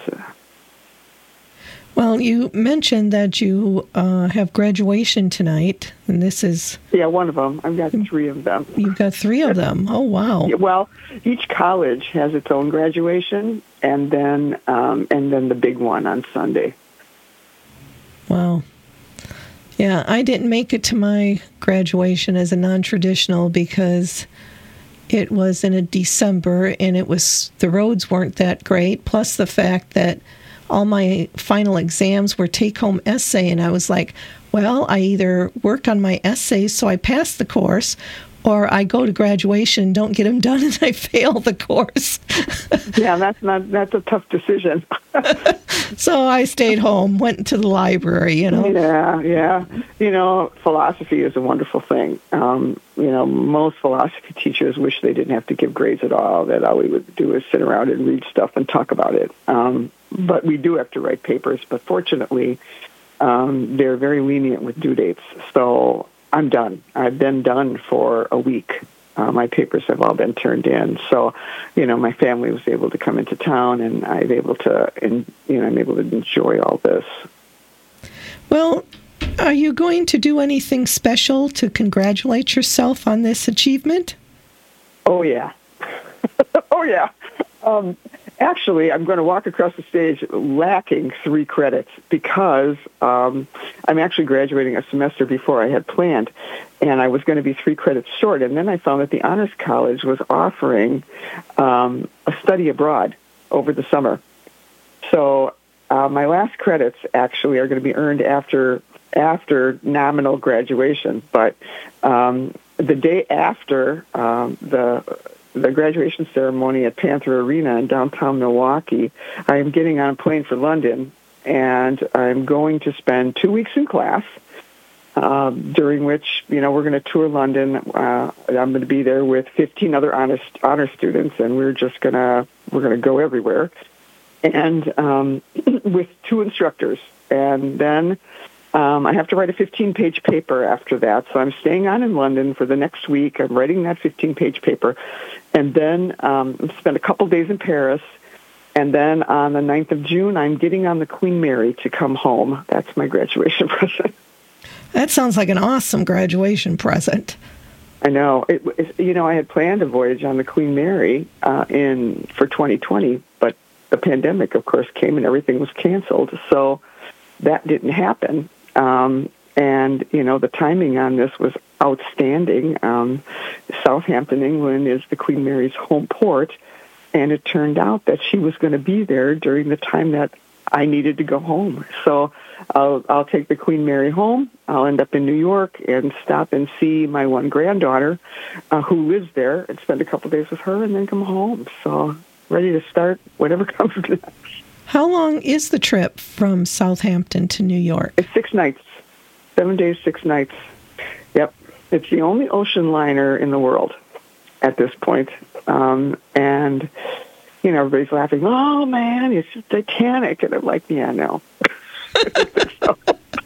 Well, you mentioned that you uh, have graduation tonight, and this is... Yeah, one of them. I've got three of them. You've got three of them. Oh, wow. Well, each college has its own graduation, and then um, and then the big one on Sunday. Wow. Yeah, I didn't make it to my graduation as a non-traditional because it was in a December, and it was the roads weren't that great, plus the fact that all my final exams were take-home essay, and I was like, well, I either work on my essays so I pass the course, or I go to graduation and don't get them done and I fail the course. Yeah, that's not that's a tough decision. So I stayed home, went to the library, you know. Yeah, yeah. You know, philosophy is a wonderful thing. Um, you know, most philosophy teachers wish they didn't have to give grades at all, that all we would do is sit around and read stuff and talk about it. Um, but we do have to write papers. But fortunately, um, they're very lenient with due dates. So I'm done. I've been done for a week. Uh, my papers have all been turned in. So, you know, my family was able to come into town, and I'm able to, and you know, I'm able to enjoy all this. Well, are you going to do anything special to congratulate yourself on this achievement? Oh, yeah. oh, yeah. Um, actually, I'm going to walk across the stage lacking three credits because um, I'm actually graduating a semester before I had planned, and I was going to be three credits short. And then I found that the Honors College was offering um, a study abroad over the summer. So uh, my last credits actually are going to be earned after after nominal graduation. But um, the day after um, the the graduation ceremony at Panther Arena in downtown Milwaukee, I am getting on a plane for London, and I'm going to spend two weeks in class, uh, during which, you know, we're going to tour London. Uh, I'm going to be there with fifteen other honor, honor students, and we're just going to, we're going to go everywhere. And um, with two instructors. And then Um, I have to write a fifteen-page paper after that, so I'm staying on in London for the next week. I'm writing that fifteen-page paper, and then um, spend a couple days in Paris, and then on the ninth of June, I'm getting on the Queen Mary to come home. That's my graduation present. That sounds like an awesome graduation present. I know. It, it, you know, I had planned a voyage on the Queen Mary uh, in for twenty twenty, but the pandemic, of course, came and everything was canceled, so that didn't happen. Um, and, you know, the timing on this was outstanding. Um, Southampton, England is the Queen Mary's home port. and it turned out that she was going to be there during the time that I needed to go home. So I'll, I'll take the Queen Mary home. I'll end up in New York and stop and see my one granddaughter uh, who lives there and spend a couple days with her and then come home. So ready to start whatever comes next. How long is the trip from Southampton to New York? It's six nights. Seven days, six nights. Yep. It's the only ocean liner in the world at this point. Um, and, you know, everybody's laughing, oh, man, it's just Titanic. And I'm like, yeah, no. I don't think so.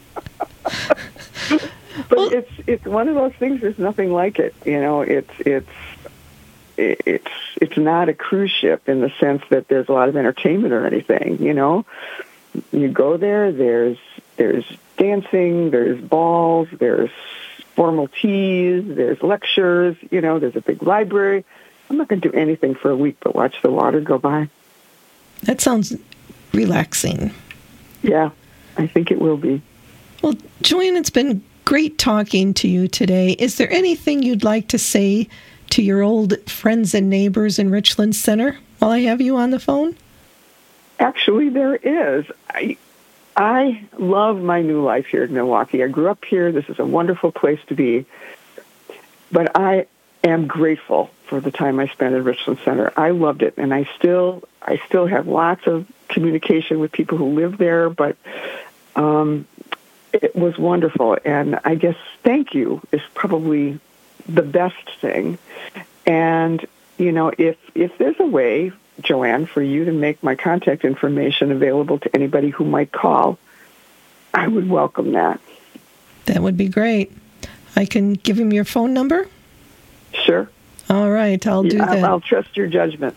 But well, it's it's one of those things, there's nothing like it. You know, it's it's it's it's not a cruise ship in the sense that there's a lot of entertainment or anything, you know. You go there, there's there's dancing, there's balls, there's formal teas, there's lectures, you know, there's a big library. I'm not going to do anything for a week but watch the water go by. That sounds relaxing. Yeah, I think it will be. Well, Joanne, it's been great talking to you today. Is there anything you'd like to say to your old friends and neighbors in Richland Center while I have you on the phone? Actually, there is. I, I love my new life here in Milwaukee. I grew up here. This is a wonderful place to be. But I am grateful for the time I spent at Richland Center. I loved it, and I still I still have lots of communication with people who live there, but um, it was wonderful. And I guess thank you is probably the best thing. And, you know, if if there's a way, Joanne, for you to make my contact information available to anybody who might call, I would welcome that. That would be great. I can give him your phone number? Sure. All right, I'll do yeah, that. I'll trust your judgment.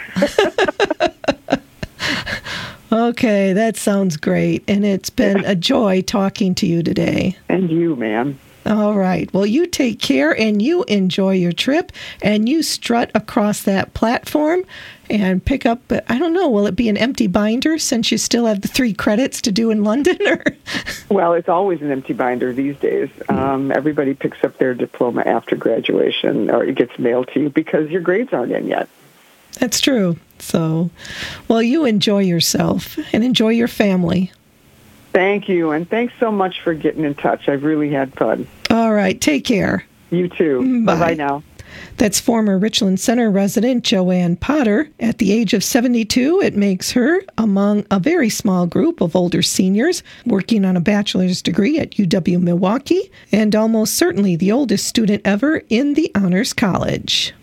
Okay, that sounds great. And it's been a joy talking to you today. And you, ma'am. All right. Well, you take care and you enjoy your trip and you strut across that platform and pick up, I don't know, will it be an empty binder since you still have the three credits to do in London? Or? Well, it's always an empty binder these days. Um, everybody picks up their diploma after graduation or it gets mailed to you because your grades aren't in yet. That's true. So, well, you enjoy yourself and enjoy your family. Thank you, and thanks so much for getting in touch. I've really had fun. All right, take care. You too. Bye. Bye-bye now. That's former Richland Center resident Joanne Potter. At the age of seventy-two, it makes her among a very small group of older seniors working on a bachelor's degree at U W-Milwaukee, and almost certainly the oldest student ever in the Honors College.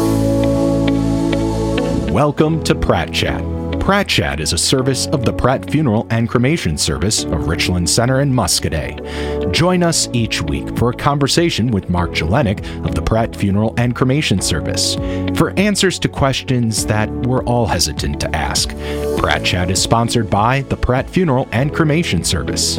Welcome to Pratt Chat. Pratt Chat is a service of the Pratt Funeral and Cremation Service of Richland Center and Muscoda. Join us each week for a conversation with Mark Jelenic of the Pratt Funeral and Cremation Service for answers to questions that we're all hesitant to ask. Pratt Chat is sponsored by the Pratt Funeral and Cremation Service.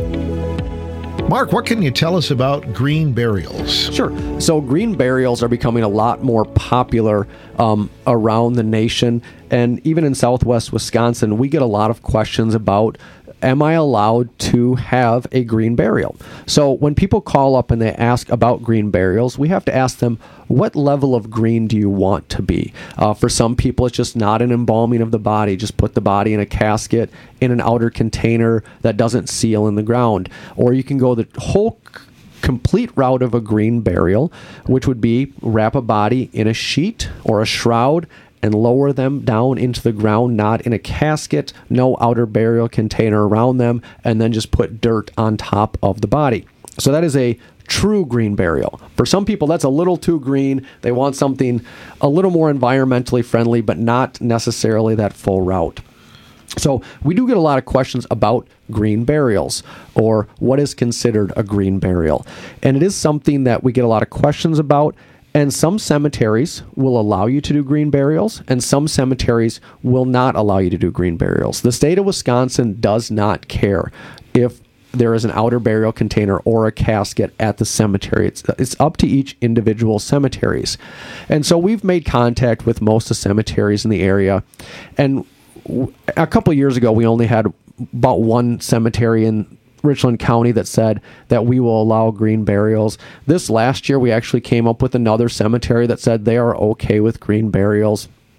Mark, what can you tell us about green burials? Sure. So green burials are becoming a lot more popular um, around the nation. And even in Southwest Wisconsin, we get a lot of questions about, am I allowed to have a green burial? So when people call up and they ask about green burials, we have to ask them, what level of green do you want to be? Uh, for some people, it's just not an embalming of the body. Just put the body in a casket in an outer container that doesn't seal in the ground. Or you can go the whole c- complete route of a green burial, which would be wrap a body in a sheet or a shroud and lower them down into the ground, not in a casket, no outer burial container around them, and then just put dirt on top of the body. So that is a true green burial. For some people, that's a little too green. They want something a little more environmentally friendly, but not necessarily that full route. So we do get a lot of questions about green burials, or what is considered a green burial. And it is something that we get a lot of questions about. And some cemeteries will allow you to do green burials, and some cemeteries will not allow you to do green burials. The state of Wisconsin does not care if there is an outer burial container or a casket at the cemetery. It's, it's up to each individual cemeteries. And so we've made contact with most of the cemeteries in the area. And w- a couple of years ago, we only had about one cemetery in Richland County that said that we will allow green burials. This last year, we actually came up with another cemetery that said they are okay with green burials.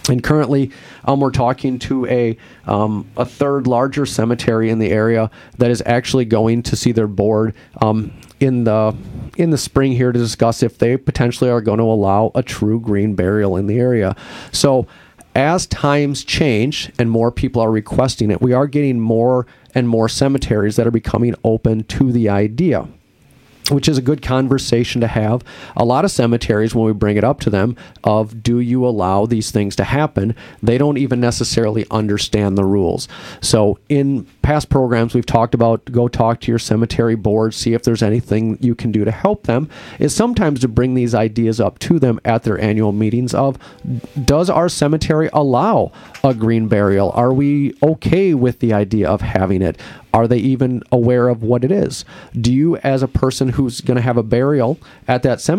And currently, um, we're talking to a um, a third larger cemetery in the area that is actually going to see their board um, in the in the spring here to discuss if they potentially are going to allow a true green burial in the area. So, as times change and more people are requesting it, we are getting more and more cemeteries that are becoming open to the idea, which is a good conversation to have. A lot of cemeteries, when we bring it up to them of, do you allow these things to happen, they don't even necessarily understand the rules. So in past programs, we've talked about go talk to your cemetery board, see if there's anything you can do to help them, is sometimes to bring these ideas up to them at their annual meetings of, does our cemetery allow a green burial? Are we okay with the idea of having it? Are they even aware of what it is? Do you, as a person who's going to have a burial at that cemetery,